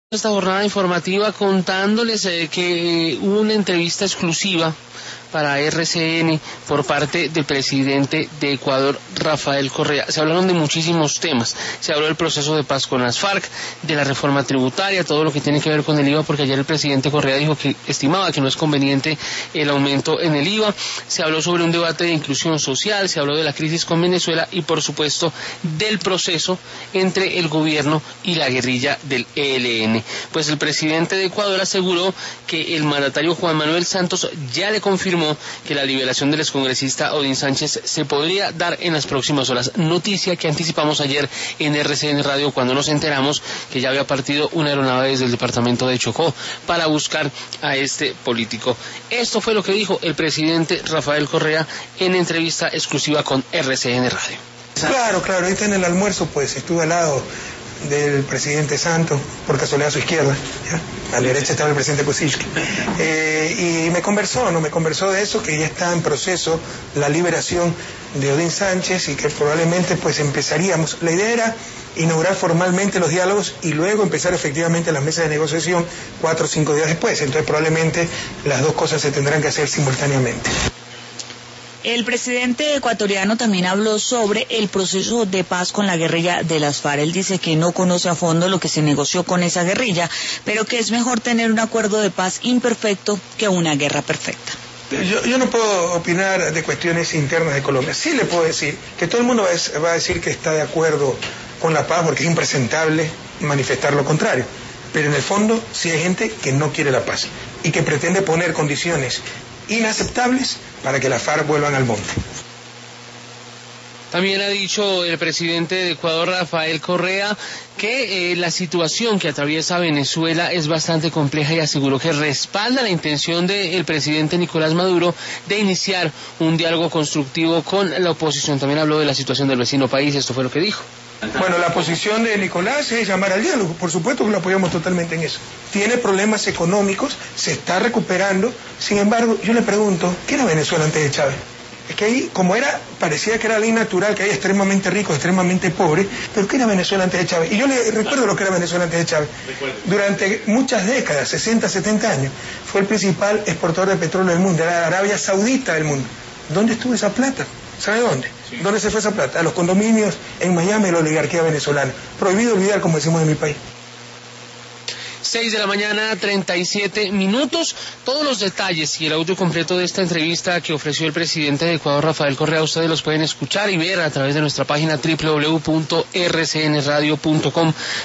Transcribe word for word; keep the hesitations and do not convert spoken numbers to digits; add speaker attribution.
Speaker 1: Esta jornada informativa contándoles eh, que eh, hubo una entrevista exclusiva para R C N por parte del presidente de Ecuador, Rafael Correa. Se hablaron de muchísimos temas. Se habló del proceso de paz con las FARC, de la reforma tributaria, todo lo que tiene que ver con el I V A, porque ayer el presidente Correa dijo que estimaba que no es conveniente el aumento en el I V A. Se habló sobre un debate de inclusión social, se habló de la crisis con Venezuela y, por supuesto, del proceso entre el gobierno y la guerrilla del E L N. Pues el presidente de Ecuador aseguró que el mandatario Juan Manuel Santos ya le confirmó que la liberación del excongresista Odín Sánchez se podría dar en las próximas horas. Noticia que anticipamos ayer en R C N Radio cuando nos enteramos que ya había partido una aeronave desde el departamento de Chocó para buscar a este político. Esto fue lo que dijo el presidente Rafael Correa en entrevista exclusiva con R C N Radio.
Speaker 2: Claro, claro, ahorita en el almuerzo pues estuve al lado del presidente Santos, por casualidad a su izquierda, ¿ya? A la derecha estaba el presidente Kuczynski, eh, y me conversó, ¿no? Me conversó de eso, que ya está en proceso la liberación de Odín Sánchez y que probablemente pues empezaríamos, la idea era inaugurar formalmente los diálogos y luego empezar efectivamente las mesas de negociación cuatro o cinco días después, entonces probablemente las dos cosas se tendrán que hacer simultáneamente.
Speaker 3: El presidente ecuatoriano también habló sobre el proceso de paz con la guerrilla de las FARC. Él dice que no conoce a fondo lo que se negoció con esa guerrilla, pero que es mejor tener un acuerdo de paz imperfecto que una guerra perfecta.
Speaker 2: Yo, yo no puedo opinar de cuestiones internas de Colombia. Sí le puedo decir que todo el mundo va a decir que está de acuerdo con la paz porque es impresentable manifestar lo contrario. Pero en el fondo sí hay gente que no quiere la paz y que pretende poner condiciones inaceptables para que las FARC vuelvan al monte.
Speaker 1: También ha dicho el presidente de Ecuador, Rafael Correa, que eh, la situación que atraviesa Venezuela es bastante compleja y aseguró que respalda la intención del presidente Nicolás Maduro de iniciar un diálogo constructivo con la oposición. También habló de la situación del vecino país, esto fue lo que dijo.
Speaker 2: Bueno, la posición de Nicolás es llamar al diálogo, por supuesto que lo apoyamos totalmente en eso. Tiene problemas económicos, se está recuperando, sin embargo, yo le pregunto, ¿qué era Venezuela antes de Chávez? Es que ahí, como era, parecía que era ley natural, que hay extremadamente ricos, extremadamente pobres, pero ¿qué era Venezuela antes de Chávez? Y yo le recuerdo lo que era Venezuela antes de Chávez. Durante muchas décadas, sesenta, setenta años, fue el principal exportador de petróleo del mundo, era la Arabia Saudita del mundo. ¿Dónde estuvo esa plata? ¿Sabe dónde? Sí. ¿Dónde se fue esa plata? A los condominios en Miami de la oligarquía venezolana. Prohibido olvidar, como decimos en mi país.
Speaker 1: seis de la mañana, treinta y siete minutos. Todos los detalles y el audio completo de esta entrevista que ofreció el presidente de Ecuador, Rafael Correa, ustedes los pueden escuchar y ver a través de nuestra página doble u doble u doble u punto r c n radio punto com